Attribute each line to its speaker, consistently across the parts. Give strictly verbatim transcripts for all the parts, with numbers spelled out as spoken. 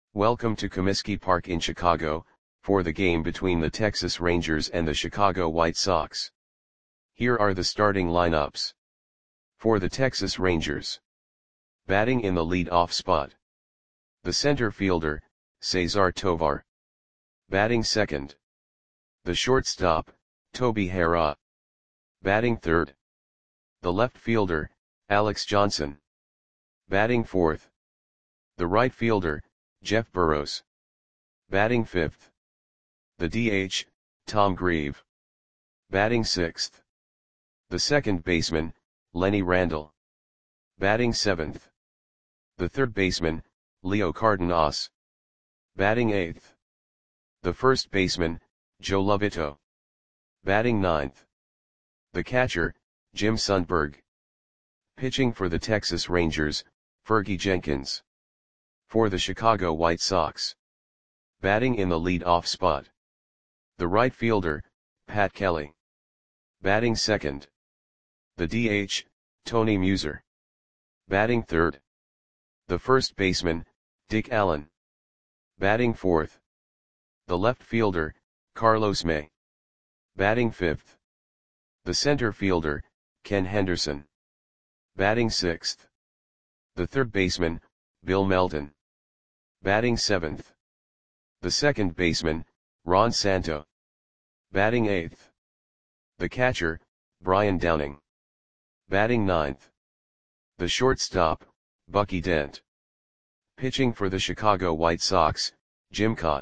Speaker 1: Welcome to Comiskey Park in Chicago, for the game between the Texas Rangers and the Chicago White Sox. Here are the starting lineups. For the Texas Rangers. Batting in the lead-off spot. The center fielder, Cesar Tovar. Batting second. The shortstop, Toby Harrah. Batting third. The left fielder, Alex Johnson. Batting fourth. The right fielder, Jeff Burroughs. Batting fifth. The D H, Tom Grieve. Batting sixth. The second baseman, Lenny Randle. Batting seventh. The third baseman, Leo Cardenas. Batting eighth. The first baseman, Joe Lovito. Batting ninth. The catcher, Jim Sundberg. Pitching for the Texas Rangers, Fergie Jenkins. For the Chicago White Sox. Batting in the lead-off spot. The right fielder, Pat Kelly. Batting second. The D H, Tony Muser. Batting third. The first baseman, Dick Allen. Batting fourth. The left fielder, Carlos May. Batting fifth. The center fielder, Ken Henderson. Batting sixth. The third baseman, Bill Melton. Batting seventh. The second baseman, Ron Santo. Batting eighth. The catcher, Brian Downing. Batting ninth. The shortstop, Bucky Dent. Pitching for the Chicago White Sox, Jim Kaat.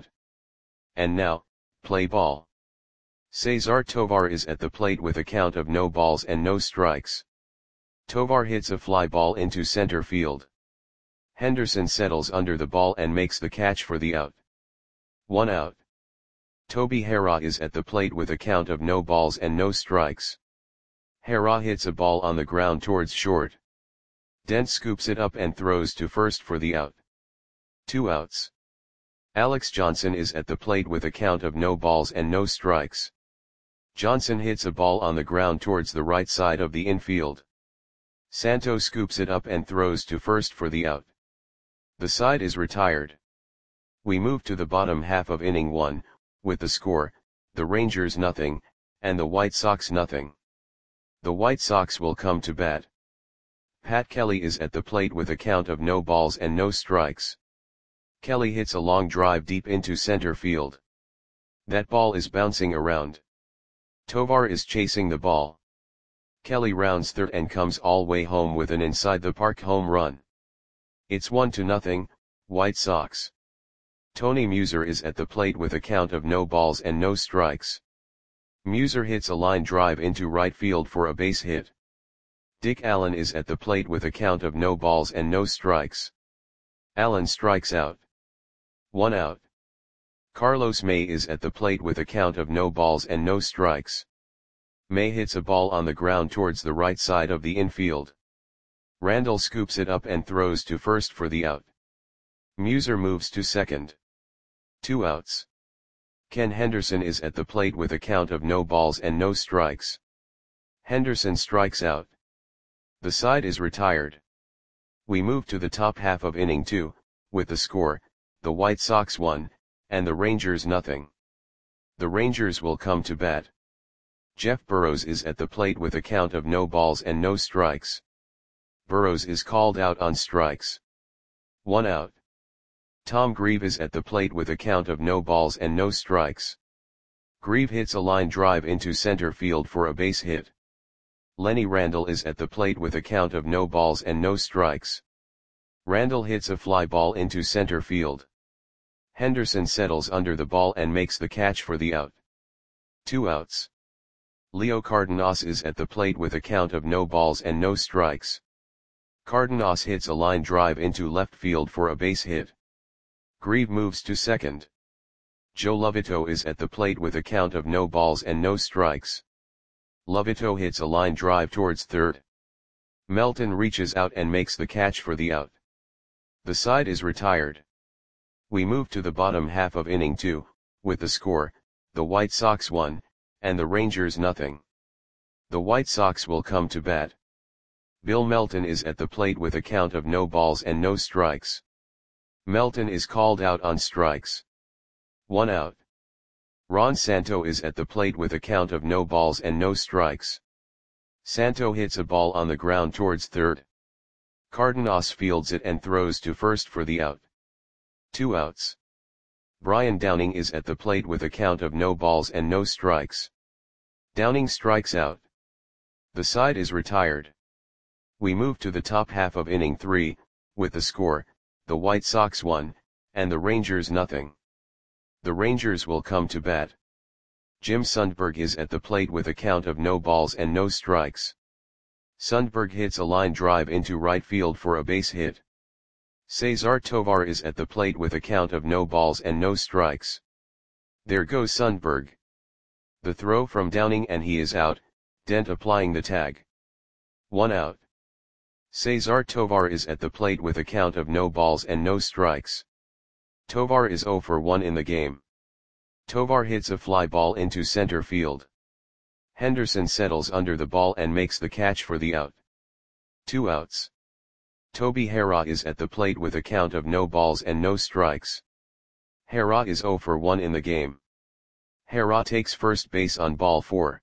Speaker 1: And now, play ball. Cesar Tovar is at the plate with a count of no balls and no strikes. Tovar hits a fly ball into center field. Henderson settles under the ball and makes the catch for the out. One out. Toby Harrah is at the plate with a count of no balls and no strikes. Harrah hits a ball on the ground towards short. Dent scoops it up and throws to first for the out. Two outs. Alex Johnson is at the plate with a count of no balls and no strikes. Johnson hits a ball on the ground towards the right side of the infield. Santo scoops it up and throws to first for the out. The side is retired. We move to the bottom half of inning one, with the score, the Rangers nothing, and the White Sox nothing. The White Sox will come to bat. Pat Kelly is at the plate with a count of no balls and no strikes. Kelly hits a long drive deep into center field. That ball is bouncing around. Tovar is chasing the ball. Kelly rounds third and comes all way home with an inside the park home run. It's one to nothing, White Sox. Tony Muser is at the plate with a count of no balls and no strikes. Muser hits a line drive into right field for a base hit. Dick Allen is at the plate with a count of no balls and no strikes. Allen strikes out. One out. Carlos May is at the plate with a count of no balls and no strikes. May hits a ball on the ground towards the right side of the infield. Randle scoops it up and throws to first for the out. Muser moves to second. Two outs. Ken Henderson is at the plate with a count of no balls and no strikes. Henderson strikes out. The side is retired. We move to the top half of inning two, with the score, the White Sox one, and the Rangers nothing. The Rangers will come to bat. Jeff Burroughs is at the plate with a count of no balls and no strikes. Burroughs is called out on strikes. One out. Tom Grieve is at the plate with a count of no balls and no strikes. Grieve hits a line drive into center field for a base hit. Lenny Randle is at the plate with a count of no balls and no strikes. Randle hits a fly ball into center field. Henderson settles under the ball and makes the catch for the out. Two outs. Leo Cardenas is at the plate with a count of no balls and no strikes. Cardenas hits a line drive into left field for a base hit. Grieve moves to second. Joe Lovito is at the plate with a count of no balls and no strikes. Lovito hits a line drive towards third. Melton reaches out and makes the catch for the out. The side is retired. We move to the bottom half of inning two, with the score, the White Sox one, and the Rangers nothing. The White Sox will come to bat. Bill Melton is at the plate with a count of no balls and no strikes. Melton is called out on strikes. One out. Ron Santo is at the plate with a count of no balls and no strikes. Santo hits a ball on the ground towards third. Cardenas fields it and throws to first for the out. Two outs. Brian Downing is at the plate with a count of no balls and no strikes. Downing strikes out. The side is retired. We move to the top half of inning three, with the score, the White Sox one, and the Rangers nothing. The Rangers will come to bat. Jim Sundberg is at the plate with a count of no balls and no strikes. Sundberg hits a line drive into right field for a base hit. Cesar Tovar is at the plate with a count of no balls and no strikes. There goes Sundberg. The throw from Downing and he is out, Dent applying the tag. One out. Cesar Tovar is at the plate with a count of no balls and no strikes. Tovar is oh for one in the game. Tovar hits a fly ball into center field. Henderson settles under the ball and makes the catch for the out. Two outs. Toby Harrah is at the plate with a count of no balls and no strikes. Harrah is oh for one in the game. Harrah takes first base on ball four.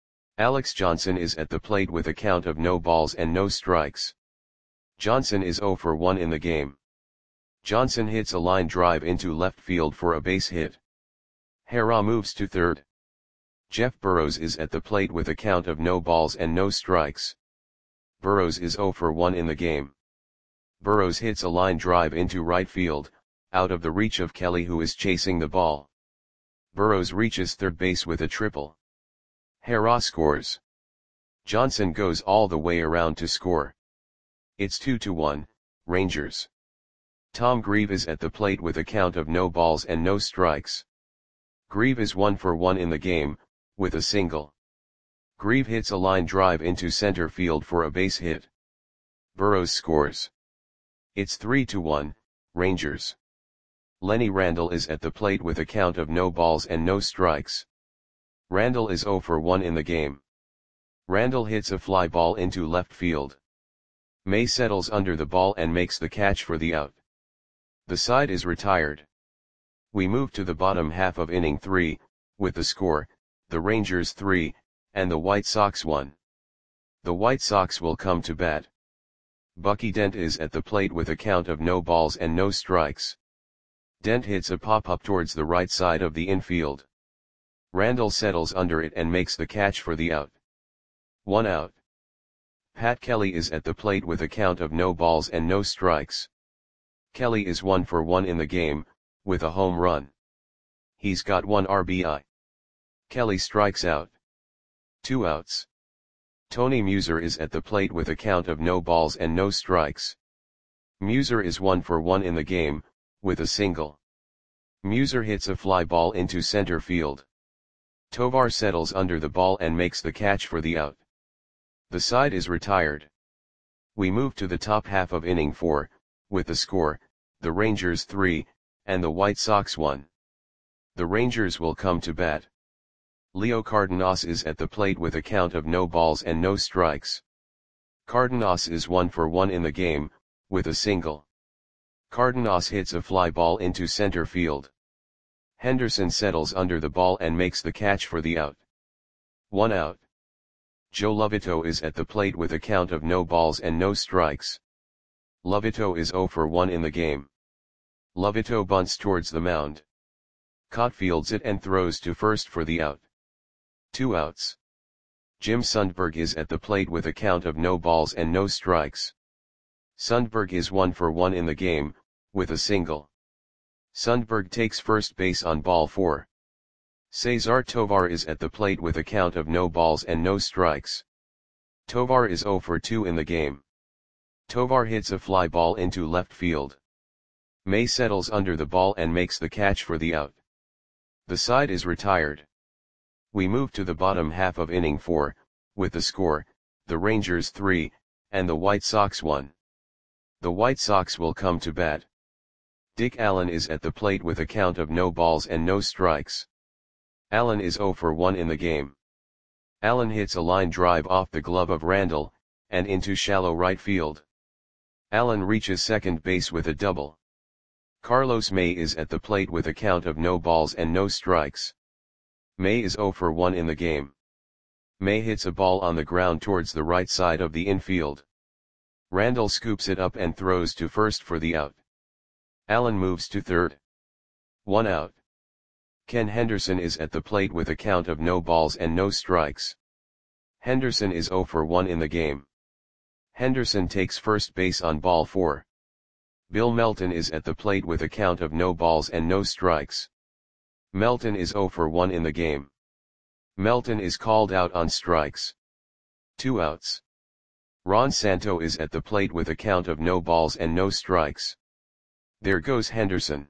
Speaker 1: Alex Johnson is at the plate with a count of no balls and no strikes. Johnson is oh for one in the game. Johnson hits a line drive into left field for a base hit. Harrah moves to third. Jeff Burrows is at the plate with a count of no balls and no strikes. Burrows is oh for one in the game. Burrows hits a line drive into right field, out of the reach of Kelly who is chasing the ball. Burrows reaches third base with a triple. Harrah scores. Johnson goes all the way around to score. It's two to one, Rangers. Tom Grieve is at the plate with a count of no balls and no strikes. Grieve is one for one in the game, with a single. Grieve hits a line drive into center field for a base hit. Burrows scores. It's three to one, Rangers. Lenny Randle is at the plate with a count of no balls and no strikes. Randle is oh for one in the game. Randle hits a fly ball into left field. May settles under the ball and makes the catch for the out. The side is retired. We move to the bottom half of inning three, with the score, the Rangers three, and the White Sox one. The White Sox will come to bat. Bucky Dent is at the plate with a count of no balls and no strikes. Dent hits a pop-up towards the right side of the infield. Randle settles under it and makes the catch for the out. One out. Pat Kelly is at the plate with a count of no balls and no strikes. Kelly is one for one in the game, with a home run. He's got one R B I. Kelly strikes out. Two outs. Tony Muser is at the plate with a count of no balls and no strikes. Muser is one for one in the game, with a single. Muser hits a fly ball into center field. Tovar settles under the ball and makes the catch for the out. The side is retired. We move to the top half of inning four, with the score, the Rangers three, and the White Sox one. The Rangers will come to bat. Leo Cardenas is at the plate with a count of no balls and no strikes. Cardenas is one for one in the game, with a single. Cardenas hits a fly ball into center field. Henderson settles under the ball and makes the catch for the out. One out. Joe Lovito is at the plate with a count of no balls and no strikes. Lovito is oh for one in the game. Lovito bunts towards the mound. Cott fields it and throws to first for the out. Two outs. Jim Sundberg is at the plate with a count of no balls and no strikes. Sundberg is one for one in the game, with a single. Sundberg takes first base on ball four. Cesar Tovar is at the plate with a count of no balls and no strikes. Tovar is oh for two in the game. Tovar hits a fly ball into left field. May settles under the ball and makes the catch for the out. The side is retired. We move to the bottom half of inning four, with the score, the Rangers three, and the White Sox one. The White Sox will come to bat. Dick Allen is at the plate with a count of no balls and no strikes. Allen is oh for one in the game. Allen hits a line drive off the glove of Randle, and into shallow right field. Allen reaches second base with a double. Carlos May is at the plate with a count of no balls and no strikes. May is zero for one in the game. May hits a ball on the ground towards the right side of the infield. Randall scoops it up and throws to first for the out. Allen moves to third. One out. Ken Henderson is at the plate with a count of no balls and no strikes. Henderson is zero for one in the game. Henderson takes first base on ball four. Bill Melton is at the plate with a count of no balls and no strikes. Melton is zero for one in the game. Melton is called out on strikes. Two outs. Ron Santo is at the plate with a count of no balls and no strikes. There goes Henderson.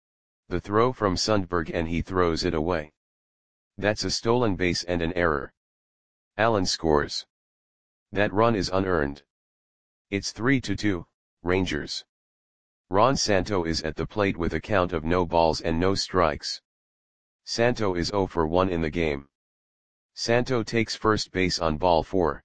Speaker 1: The throw from Sundberg and he throws it away. That's a stolen base and an error. Allen scores. That run is unearned. It's three to two, Rangers. Ron Santo is at the plate with a count of no balls and no strikes. Santo is zero for one in the game. Santo takes first base on ball four.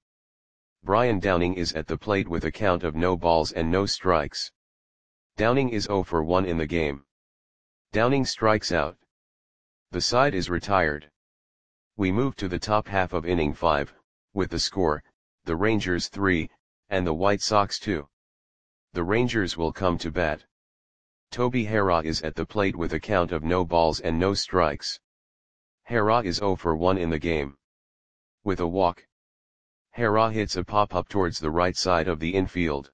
Speaker 1: Brian Downing is at the plate with a count of no balls and no strikes. Downing is zero for one in the game. Downing strikes out. The side is retired. We move to the top half of inning five, with the score, the Rangers three, and the White Sox two. The Rangers will come to bat. Toby Harrah is at the plate with a count of no balls and no strikes. Harrah is zero for one in the game. With a walk. Harrah hits a pop-up towards the right side of the infield.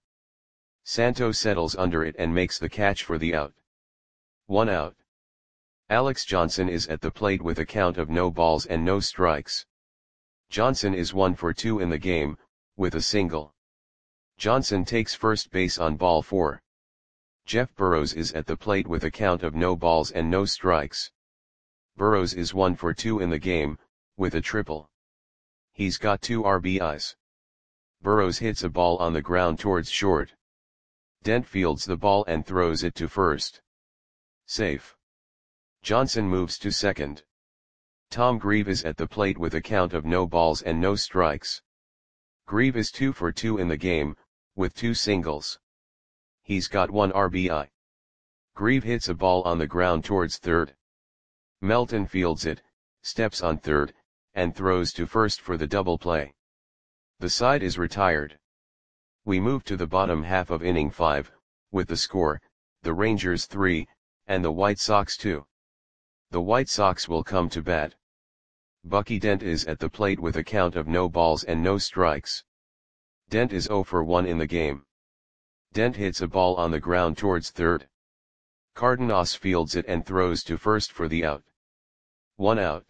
Speaker 1: Santo settles under it and makes the catch for the out. One out. Alex Johnson is at the plate with a count of no balls and no strikes. Johnson is one for two in the game, with a single. Johnson takes first base on ball four. Jeff Burrows is at the plate with a count of no balls and no strikes. Burrows is one for two in the game, with a triple. He's got two R B Is. Burrows hits a ball on the ground towards short. Dent fields the ball and throws it to first. Safe. Johnson moves to second. Tom Grieve is at the plate with a count of no balls and no strikes. Grieve is two for two in the game, with two singles. He's got one R B I. Grieve hits a ball on the ground towards third. Melton fields it, steps on third, and throws to first for the double play. The side is retired. We move to the bottom half of inning five, with the score, the Rangers three, and the White Sox two. The White Sox will come to bat. Bucky Dent is at the plate with a count of no balls and no strikes. Dent is zero for one in the game. Dent hits a ball on the ground towards third. Cardenas fields it and throws to first for the out. One out.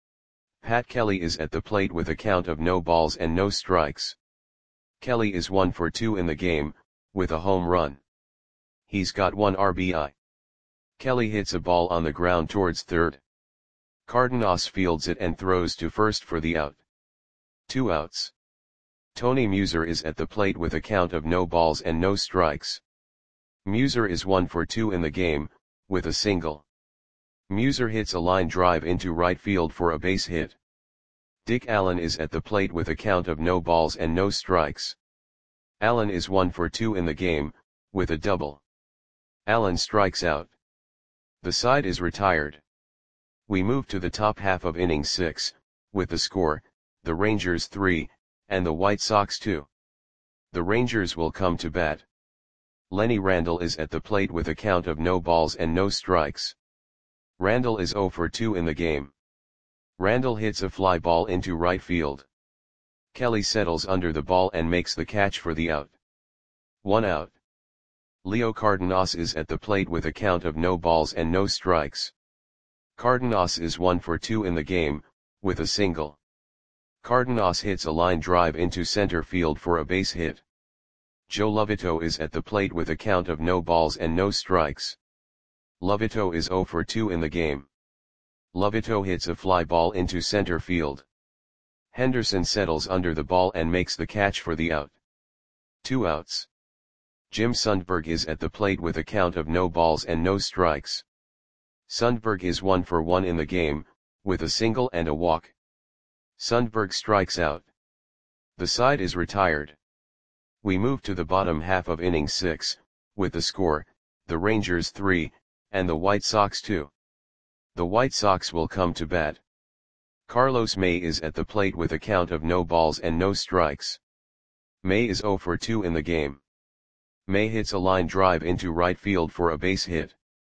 Speaker 1: Pat Kelly is at the plate with a count of no balls and no strikes. Kelly is one for two in the game, with a home run. He's got one R B I. Kelly hits a ball on the ground towards third. Cardenas fields it and throws to first for the out. Two outs. Tony Muser is at the plate with a count of no balls and no strikes. Muser is one for two in the game, with a single. Muser hits a line drive into right field for a base hit. Dick Allen is at the plate with a count of no balls and no strikes. Allen is one for two in the game, with a double. Allen strikes out. The side is retired. We move to the top half of inning six, with the score, the Rangers three, and the White Sox two. The Rangers will come to bat. Lenny Randall is at the plate with a count of no balls and no strikes. Randall is zero for two in the game. Randall hits a fly ball into right field. Kelly settles under the ball and makes the catch for the out. One out. Leo Cardenas is at the plate with a count of no balls and no strikes. Cardenas is one for two in the game, with a single. Cardenas hits a line drive into center field for a base hit. Joe Lovito is at the plate with a count of no balls and no strikes. Lovito is zero for two in the game. Lovito hits a fly ball into center field. Henderson settles under the ball and makes the catch for the out. Two outs. Jim Sundberg is at the plate with a count of no balls and no strikes. Sundberg is one for one in the game, with a single and a walk. Sundberg strikes out. The side is retired. We move to the bottom half of inning six, with the score, the Rangers three, and the White Sox two. The White Sox will come to bat. Carlos May is at the plate with a count of no balls and no strikes. May is oh for two in the game. May hits a line drive into right field for a base hit.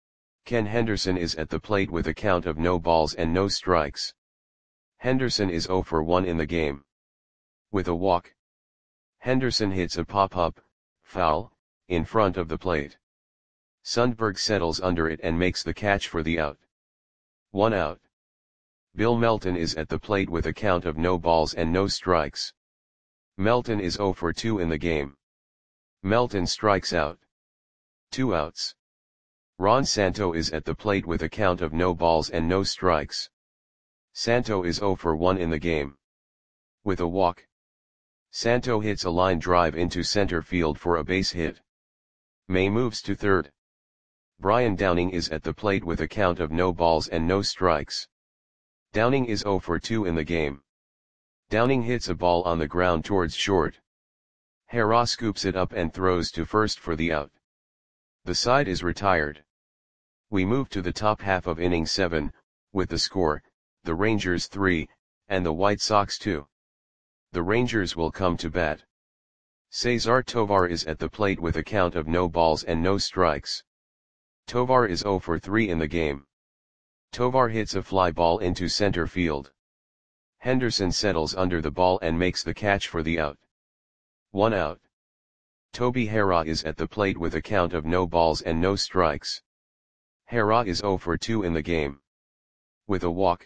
Speaker 1: Ken Henderson is at the plate with a count of no balls and no strikes. Henderson is oh for one in the game. With a walk, Henderson hits a pop-up, foul, in front of the plate. Sundberg settles under it and makes the catch for the out. One out. Bill Melton is at the plate with a count of no balls and no strikes. Melton is oh for two in the game. Melton strikes out. Two outs. Ron Santo is at the plate with a count of no balls and no strikes. Santo is oh for one in the game. With a walk, Santo hits a line drive into center field for a base hit. May moves to third. Brian Downing is at the plate with a count of no balls and no strikes. Downing is oh for two in the game. Downing hits a ball on the ground towards short. Hera scoops it up and throws to first for the out. The side is retired. We move to the top half of inning seven, with the score, the Rangers three, and the White Sox two. The Rangers will come to bat. Cesar Tovar is at the plate with a count of no balls and no strikes. Tovar is oh for three in the game. Tovar hits a fly ball into center field. Henderson settles under the ball and makes the catch for the out. One out. Toby Hera is at the plate with a count of no balls and no strikes. Hera is oh for two in the game. With a walk,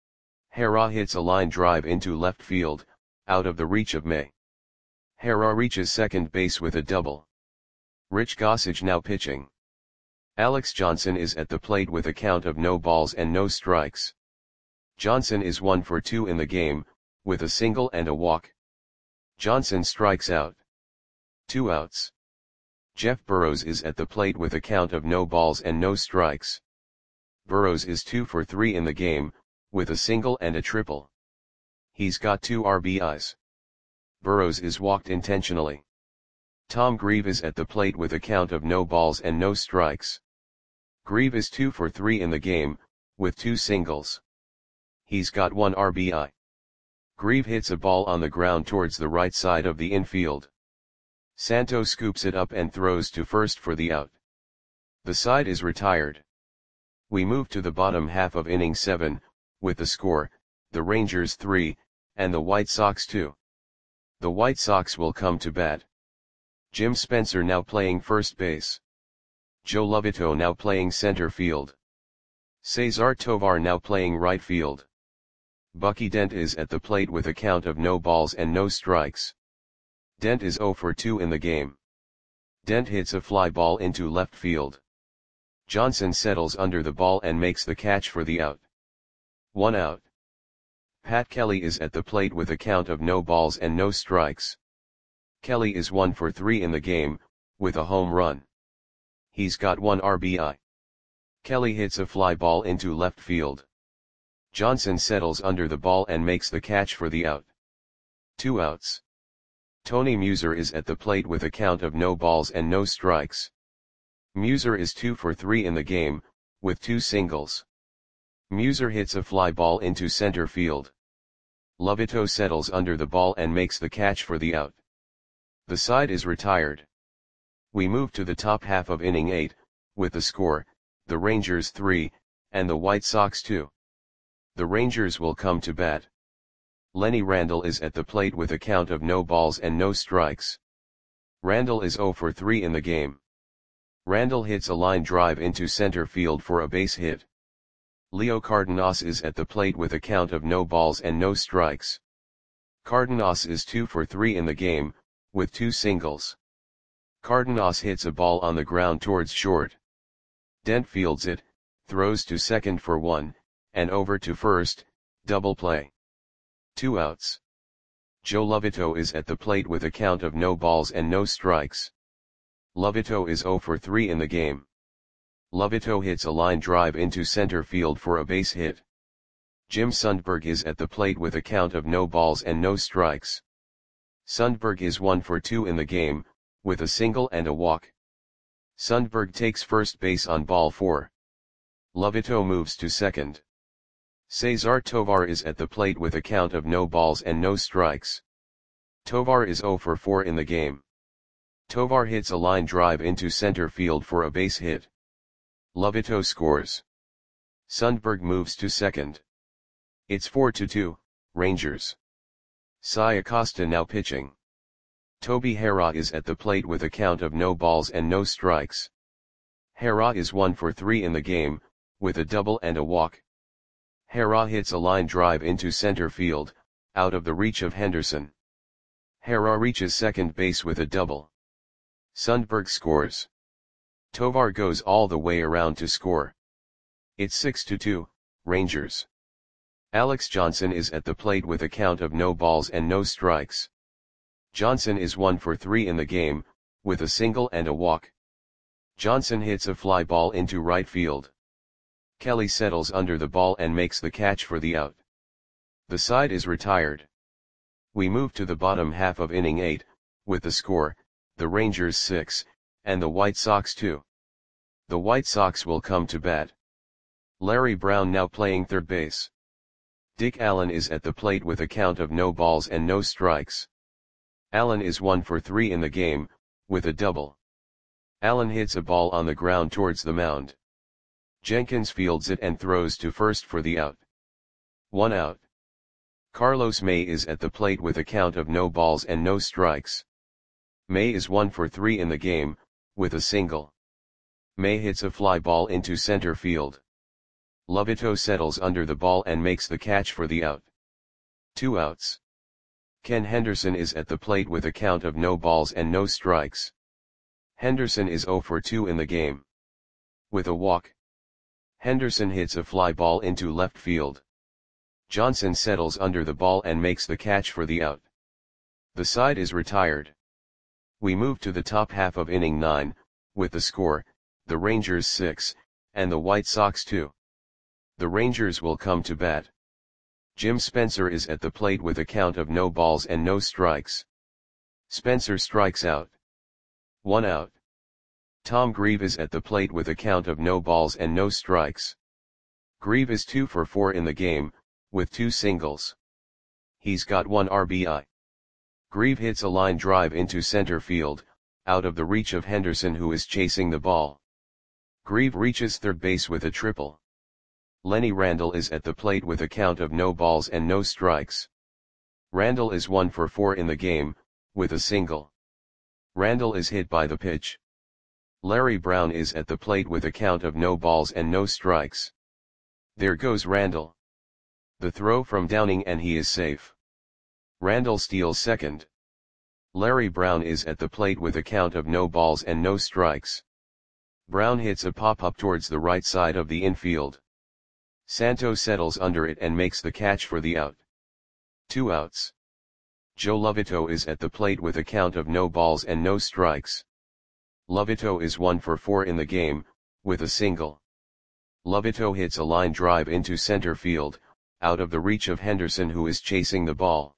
Speaker 1: Hera hits a line drive into left field, out of the reach of May. Hera reaches second base with a double. Rich Gossage now pitching. Alex Johnson is at the plate with a count of no balls and no strikes. Johnson is one for two in the game, with a single and a walk. Johnson strikes out. Two outs. Jeff Burrows is at the plate with a count of no balls and no strikes. Burrows is two for three in the game, with a single and a triple. He's got two R B Is. Burrows is walked intentionally. Tom Grieve is at the plate with a count of no balls and no strikes. Grieve is two for three in the game, with two singles. He's got one R B I. Grieve hits a ball on the ground towards the right side of the infield. Santo scoops it up and throws to first for the out. The side is retired. We move to the bottom half of inning seven, with the score, the Rangers three, and the White Sox two. The White Sox will come to bat. Jim Spencer now playing first base. Joe Lovito now playing center field. Cesar Tovar now playing right field. Bucky Dent is at the plate with a count of no balls and no strikes. Dent is oh for two in the game. Dent hits a fly ball into left field. Johnson settles under the ball and makes the catch for the out. One out. Pat Kelly is at the plate with a count of no balls and no strikes. Kelly is one for three in the game, with a home run. He's got one R B I. Kelly hits a fly ball into left field. Johnson settles under the ball and makes the catch for the out. Two outs. Tony Muser is at the plate with a count of no balls and no strikes. Muser is two for three in the game, with two singles. Muser hits a fly ball into center field. Lovito settles under the ball and makes the catch for the out. The side is retired. We move to the top half of inning eight, with the score, the Rangers three, and the White Sox two. The Rangers will come to bat. Lenny Randle is at the plate with a count of no balls and no strikes. Randle is oh for three in the game. Randle hits a line drive into center field for a base hit. Leo Cardenas is at the plate with a count of no balls and no strikes. Cardenas is two for three in the game, with two singles. Cardenas hits a ball on the ground towards short. Dent fields it, throws to second for one, and over to first, double play. Two outs. Joe Lovito is at the plate with a count of no balls and no strikes. Lovito is oh for three in the game. Lovito hits a line drive into center field for a base hit. Jim Sundberg is at the plate with a count of no balls and no strikes. Sundberg is one for two in the game, with a single and a walk. Sundberg takes first base on ball four. Lovito moves to second. Cesar Tovar is at the plate with a count of no balls and no strikes. Tovar is zero for four in the game. Tovar hits a line drive into center field for a base hit. Lovito scores. Sundberg moves to second. It's four to two, Rangers. Cy Acosta now pitching. Toby Harrah is at the plate with a count of no balls and no strikes. Harrah is one for three in the game, with a double and a walk. Harrah hits a line drive into center field, out of the reach of Henderson. Harrah reaches second base with a double. Sundberg scores. Tovar goes all the way around to score. It's six to two, Rangers. Alex Johnson is at the plate with a count of no balls and no strikes. Johnson is one for three in the game, with a single and a walk. Johnson hits a fly ball into right field. Kelly settles under the ball and makes the catch for the out. The side is retired. We move to the bottom half of inning eight, with the score, the Rangers six, and the White Sox two. The White Sox will come to bat. Larry Brown now playing third base. Dick Allen is at the plate with a count of no balls and no strikes. Allen is one for three in the game, with a double. Allen hits a ball on the ground towards the mound. Jenkins fields it and throws to first for the out. One out. Carlos May is at the plate with a count of no balls and no strikes. May is one for three in the game, with a single. May hits a fly ball into center field. Lovito settles under the ball and makes the catch for the out. Two outs. Ken Henderson is at the plate with a count of no balls and no strikes. Henderson is zero for two in the game. With a walk. Henderson hits a fly ball into left field. Johnson settles under the ball and makes the catch for the out. The side is retired. We move to the top half of inning nine, with the score, the Rangers six, and the White Sox two. The Rangers will come to bat. Jim Spencer is at the plate with a count of no balls and no strikes. Spencer strikes out. One out. Tom Grieve is at the plate with a count of no balls and no strikes. Grieve is two for four in the game, with two singles. He's got one R B I. Grieve hits a line drive into center field, out of the reach of Henderson who is chasing the ball. Grieve reaches third base with a triple. Lenny Randle is at the plate with a count of no balls and no strikes. Randle is one for four in the game, with a single. Randle is hit by the pitch. Larry Brown is at the plate with a count of no balls and no strikes. There goes Randle. The throw from Downing and he is safe. Randle steals second. Larry Brown is at the plate with a count of no balls and no strikes. Brown hits a pop-up towards the right side of the infield. Santo settles under it and makes the catch for the out. Two outs. Joe Lovito is at the plate with a count of no balls and no strikes. Lovito is one for four in the game, with a single. Lovito hits a line drive into center field, out of the reach of Henderson who is chasing the ball.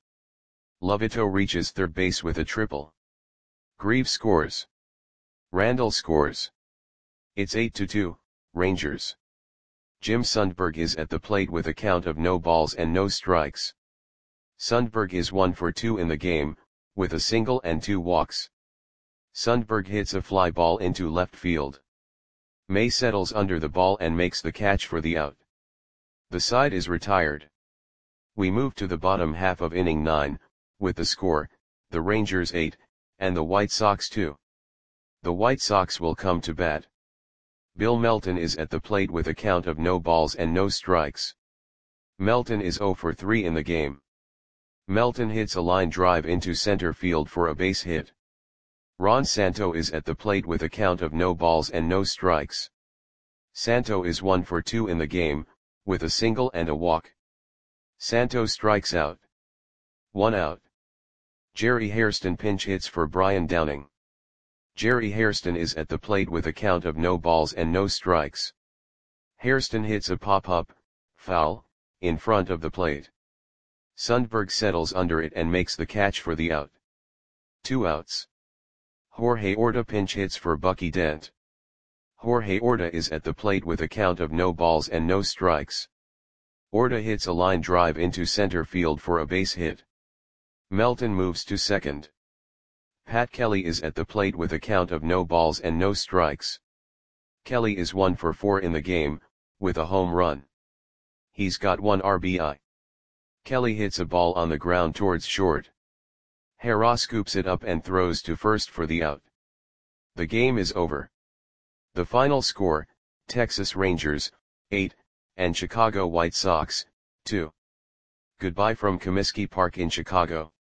Speaker 1: Lovito reaches third base with a triple. Grieve scores. Randle scores. It's eight to two, Rangers. Jim Sundberg is at the plate with a count of no balls and no strikes. Sundberg is one for two in the game, with a single and two walks. Sundberg hits a fly ball into left field. May settles under the ball and makes the catch for the out. The side is retired. We move to the bottom half of inning nine, with the score, the Rangers eight, and the White Sox two. The White Sox will come to bat. Bill Melton is at the plate with a count of no balls and no strikes. Melton is zero for three in the game. Melton hits a line drive into center field for a base hit. Ron Santo is at the plate with a count of no balls and no strikes. Santo is one for two in the game, with a single and a walk. Santo strikes out. One out. Jerry Hairston pinch hits for Brian Downing. Jerry Hairston is at the plate with a count of no balls and no strikes. Hairston hits a pop-up, foul, in front of the plate. Sundberg settles under it and makes the catch for the out. Two outs. Jorge Orta pinch hits for Bucky Dent. Jorge Orta is at the plate with a count of no balls and no strikes. Orta hits a line drive into center field for a base hit. Melton moves to second. Pat Kelly is at the plate with a count of no balls and no strikes. Kelly is one for four in the game, with a home run. He's got one R B I. Kelly hits a ball on the ground towards short. Hera scoops it up and throws to first for the out. The game is over. The final score, Texas Rangers, eight, and Chicago White Sox, two. Goodbye from Comiskey Park in Chicago.